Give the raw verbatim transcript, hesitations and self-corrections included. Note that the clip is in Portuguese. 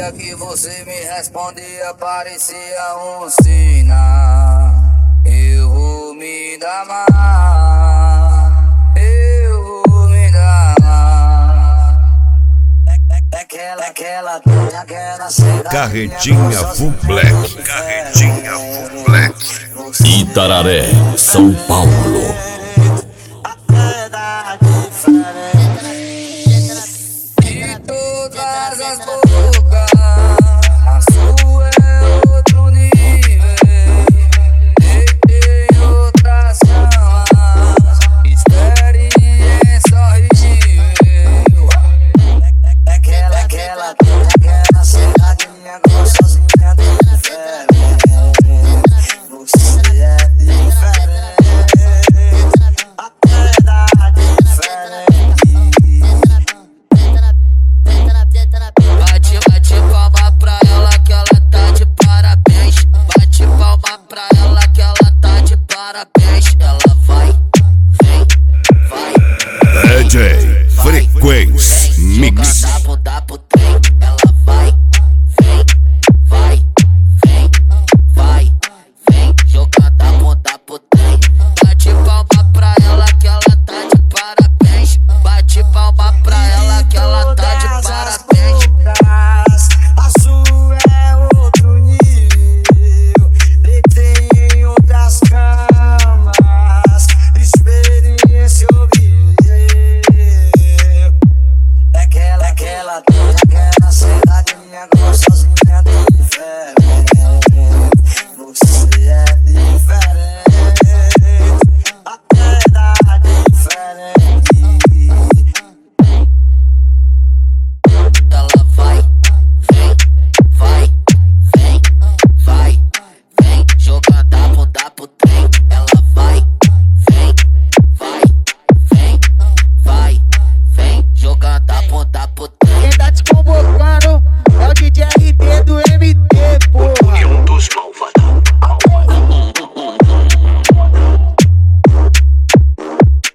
dia que você me respondia parecia um sinal. Eu vou me dar mal, eu vou me dar mal. Aquela, aquela, aquela cena. Carretinha Full Black. Carretinha Full Black. Itararé, São Paulo.